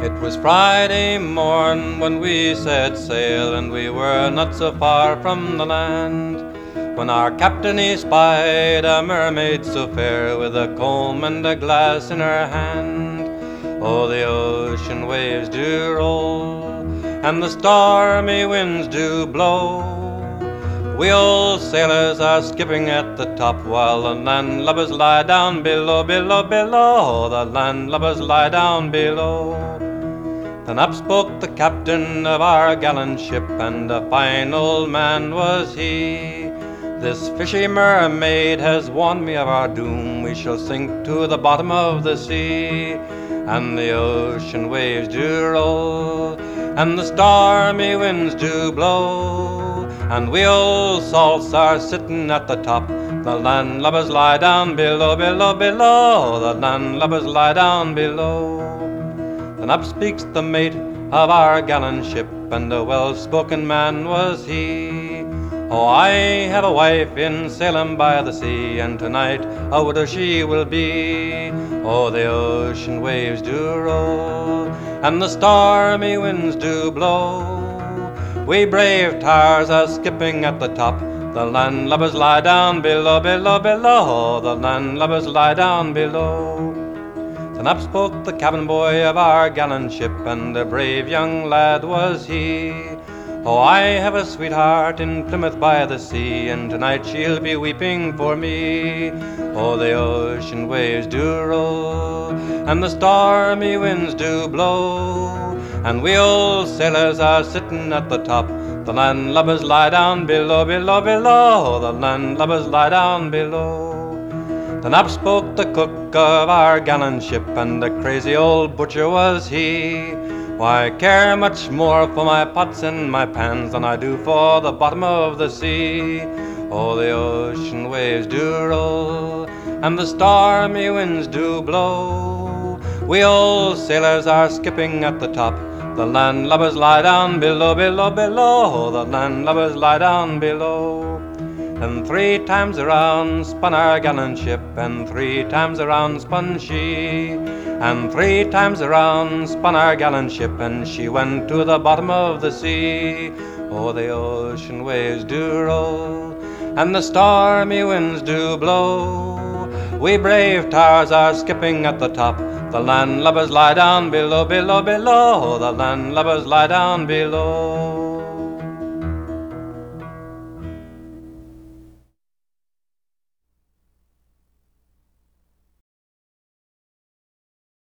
It was Friday morn when we set sail, and we were not so far from the land, when our captain he spied a mermaid so fair, with a comb and a glass in her hand. Oh, the ocean waves do roll, and the stormy winds do blow. We old sailors are skipping at the top, while the landlubbers lie down below, below, below. The landlubbers lie down below. Then up spoke the captain of our gallant ship, and a fine old man was he. This fishy mermaid has warned me of our doom. We shall sink to the bottom of the sea, and the ocean waves do roll, and the stormy winds do blow, and we old salts are sitting at the top. The landlubbers lie down below, below, below. The landlubbers lie down below. Then up speaks the mate of our gallant ship, and a well-spoken man was he. Oh, I have a wife in Salem by the sea, and tonight a widow she will be. Oh, the ocean waves do roll, and the stormy winds do blow. We brave tars are skipping at the top. The landlubbers lie down below, below, below. The landlubbers lie down below. Then up spoke the cabin boy of our gallant ship, and a brave young lad was he. Oh, I have a sweetheart in Plymouth by the sea, and tonight she'll be weeping for me. Oh, the ocean waves do roll, and the stormy winds do blow, and we old sailors are sitting at the top. The landlubbers lie down below, below, below. The landlubbers lie down below. Then up spoke the cook of our gallant ship, and a crazy old butcher was he. Why, I care much more for my pots and my pans than I do for the bottom of the sea. Oh, the ocean waves do roll, and the stormy winds do blow. We old sailors are skipping at the top. The landlubbers lie down below, below, below. The landlubbers lie down below. And 3 times around spun our gallant ship, and 3 times around spun she, and 3 times around spun our gallant ship, and she went to the bottom of the sea. Oh, the ocean waves do roll, and the stormy winds do blow. We brave tars are skipping at the top. The landlubbers lie down below, below, below. The landlubbers lie down below.